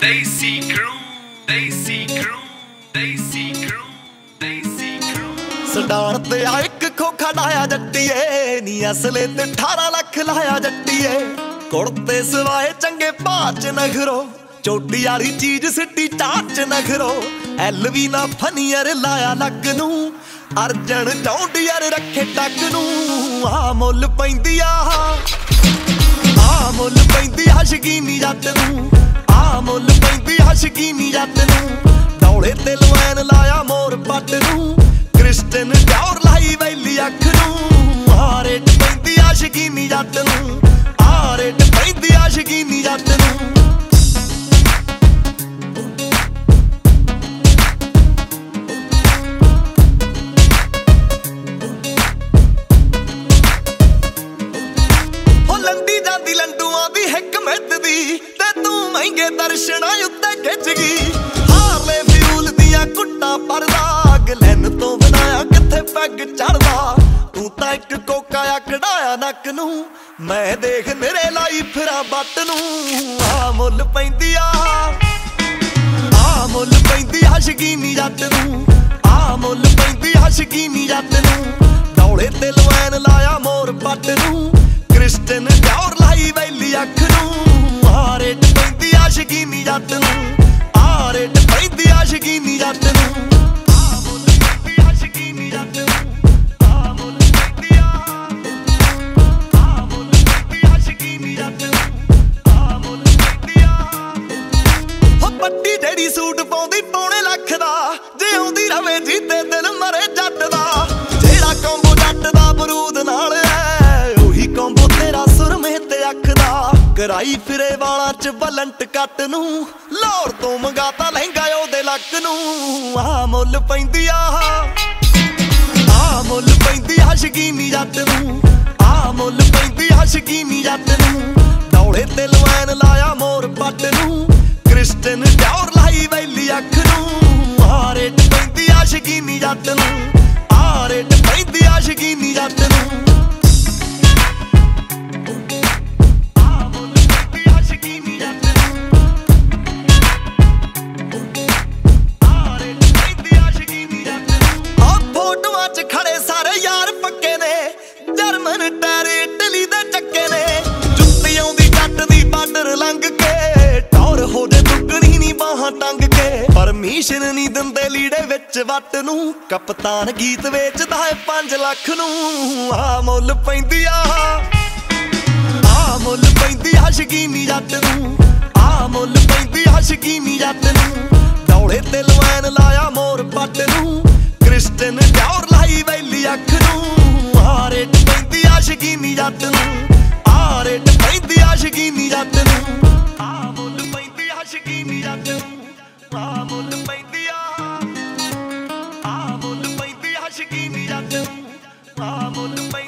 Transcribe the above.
Desi Crew, Desi Crew, Desi Crew, Desi Crew। Star ਤੇ ਆ ਇੱਕ ਖੋਖਾ ਡਾਇਆ ਜੱਟੀਏ ਨੀ ਅਸਲੇ ਤੇ 18 ਲੱਖ ਲਾਇਆ ਜੱਟੀਏ ਕੁੜਤੇ ਸਵਾਏ ਚੰਗੇ ਭਾਚ ਨਖਰੋ ਚੋਟੀ ਵਾਲੀ ਚੀਜ਼ ਸਿੱਟੀ ਚਾਚ ਨਖਰੋ ਐਲਵੀ ਨਾ ਫਨੀਅਰ ਲਾਇਆ ਲੱਕ ਨੂੰ ਅਰਜਨ ਚੌਂਡੀਅਰ ਰੱਖੇ ਟੱਕ ਨੂੰ ਆ ਮੁੱਲ ਪੈਂਦੀ ਆ ਮੁੱਲ ਪੈਂਦੀ ਆ ਸ਼ਕੀਨੀ ਜੱਟ ਨੂੰ ਆ ਮੁੱਲ ਪੈਂਦੀ ਆ ਸ਼ਕੀਨੀ ਜੱਟ ਨੂੰ ਡੌਲੇ ਤੇ ਲਵੈਨ ਲਾਇਆ ਮੋਰ ਪੱਟ ਨੂੰ ਕ੍ਰਿਸਟਨ ਡੌਰ ਲਾਈ ਵੈਲੀ ਅੱਖ ਨੂੰ ਆ ਰੇਟ ਪੈਂਦੀ ਆ ਸ਼ਕੀਨੀ ਜੱਟ ਨੂੰ ਆ ਰੇਟ ਪੈਂਦੀ ਆ ਸ਼ਕੀਨੀ ਜੱਟ ਨੂੰ ਲੰਡੂਆਂ ਦੀ ਹਕਮਤ ਦੀ ਤੇ ਤੂੰ ਮਹਿੰਗੇ ਦਰਸ਼ਨਾਂ ਉੱਤੇ ਖਿੱਚ ਗਈ ਹਾਰਲੇ ਫਿਊਲ ਦੀਆਂ ਕੁੱਟਾਂ ਪਰਦਾ ਗਲੈਨ ਤੋਂ ਬਣਾਇਆ ਕਿੱਥੇ ਪੈਗ ਚੜਦਾ ਤੂੰ ਤਾਂ ਇੱਕ ਕੋਕਾ ਆ ਕਢਾਇਆ ਨੱਕ ਨੂੰ ਮੈਂ ਦੇਖ ਨਿਰੇ ਲਾਈ ਫਿਰਾਂ ਬੱਟ ਨੂੰ ਆ ਮੁੱਲ ਪੈਂਦੀ ਆ ਮੁੱਲ ਪੈਂਦੀ ਆ ਸ਼ਕੀਨੀ ਜੱਟ ਨੂੰ ਆ ਮੁੱਲ ਪੈਂਦੀ ਆ ਸ਼ਕੀਨੀ ਜੱਟ ਨੂੰ ਡੌਲੇ ਤੇ ਲਵੈਨ ਲਾਇਆ ਮੋਰ ਪੱਟ ਨੂੰ ਕ੍ਰਿਸਟਨ ਡੌਰ ਲਾਈ ਵੈਲੀ ਅੱਖ ਨੂੰ ਆ ਰੇਟ ਪੈਂਦੀ ਆ ਸ਼ਕੀਨੀ ਜੱਟ ਨੂੰ ਆ ਰੇਟ ਪੈਂਦੀ ਆ ਸ਼ਕੀਨੀ ਜੱਟ ਨੂੰ ਆ ਮੁੱਲ ਪੈਂਦੀ ਆ ਸ਼ਕੀਨੀ ਜੱਟ ਨੂੰ ਆ ਮੁੱਲ ਪੈਂਦੀ ਆ ਮੁੱਲ ਪੈਂਦੀ ਆ ਸ਼ਕੀਨੀ ਜੱਟ ਨੂੰ ਆ ਮੁੱਲ ਪੈਂਦੀ ਆ ਹੋ ਪੱਟੀ ਜਿਹੜੀ ਸੂਟ ਪਾਉਂਦੀ ਪੌਣੇ ਲੱਖ ਦਾ ਜੇ ਆਉਂਦੀ ਰਵੇ ਜੀਤੇ ਦਿਲ ਮਰੇ ਜੱਟ ਦਾ ਜਿਹੜਾ ਕੰਬੋ ਜੱਟ ਦਾ ਬਰੂਦ ਨਾਲ ਕੰਬੋ ਤੇਰਾ ਸੁਰਮੇ ਤੇ ਅੱਖ ਦਾ ਕਰਾਈ ਫਿਰੇ ਵਾਲਾਂ ਚ ਬਲੰਟ ਕੱਟ ਨੂੰ ਲਾਹੌਰ ਤੋਂ ਮੰਗਾਤਾ ਲਹਿੰਗਾ ਉਹਦੇ ਲੱਕ ਨੂੰ ਆ ਮੁੱਲ ਪੈਂਦੀ ਆ ਮੁੱਲ ਪੈਂਦੀ ਆ ਸ਼ਕੀਨੀ ਜੱਟ ਨੂੰ ਆ ਮੁੱਲ ਪੈਂਦੀ ਆ ਸ਼ਕੀਨੀ ਜੱਟ ਨੂੰ ਡੌਲੇ ਤੇ ਲਵੈਨ ਲਾਇਆ ਮੋਰ ਪੱਟ ਨੂੰ ਕ੍ਰਿਸਟਨ ਡੌਰ ਲਾਈ ਵੈਲੀ ਅੱਖ ਨੂੰ ਆ ਰੇਟ ਪੈਂਦੀ ਆ ਸ਼ਕੀਨੀ ਜੱਟ ਨੂੰ ਆ ਰੇਟ ਪੈਂਦੀ ਆ ਸ਼ਕੀਨੀ ਜੱਟ ਨੂੰ ਖੜੇ ਸਾਰੇ ਯਾਰ ਪੱਕੇ ਨੇ ਜਰਮਨ ਟਾਇਰ ਇਟਲੀ ਦੇ ਚੱਕੇ ਨੇ ਜੁੱਤੀ ਆਉਂਦੀ ਜੱਟ ਦੀ ਬਾਰਡਰ ਲੰਘ ਕੇ ਟੌਰ ਹੋ ਜੇ ਦੁੱਗਣੀ ਨੀ ਬਾਹਾਂ ਟੰਗ ਕੇ ਪਰਮਿਸ਼ਨ ਨੀ ਦਿੰਦੇ ਲੀੜੇ ਵਿੱਚ ਵੱਟ ਨੂੰ ਕਪਤਾਨ ਗੀਤ ਵੇਚਦਾ ਏ 5 ਲੱਖ ਨੂੰ ਆ ਮੁੱਲ ਪੈਂਦੀ ਆ ਮੁੱਲ ਪੈਂਦੀ ਆ ਸ਼ਕੀਨੀ ਜੱਟ ਨੂੰ ਆ ਮੁੱਲ ਪੈਂਦੀ ਆ ਸ਼ਕੀਨੀ ਜੱਟ ਨੂੰ ਡੌਲੇ ਤੇ ਲਵੈਨ ਲਾਇਆ ਮੋਰ ਪੱਟ ਨੂੰ ਕ੍ਰਿਸਟਨ ਡੌਰ ਲਾਈ ਵੈਲੀ ਅੱਖ ਨੂੰ ਆ ਰੇਟ ਪੈਂਦੀ ਆ ਸ਼ਕੀਨੀ ਜੱਟ ਨੂੰ ਆ ਰੇਟ ਪੈਂਦੀ ਆ ਸ਼ਕੀਨੀ ਜੱਟ ਨੂੰ ਆ ਮੁੱਲ ਪੈਂਦੀ ਆ ਸ਼ਕੀਨੀ ਜੱਟ ਨੂੰ ਆ ਮੁੱਲ ਪੈਂਦੀ ਆ ਮੁੱਲ ਪੈਂਦੀ ਆ ਸ਼ਕੀਨੀ ਜੱਟ ਨੂੰ ਆ ਮੁੱਲ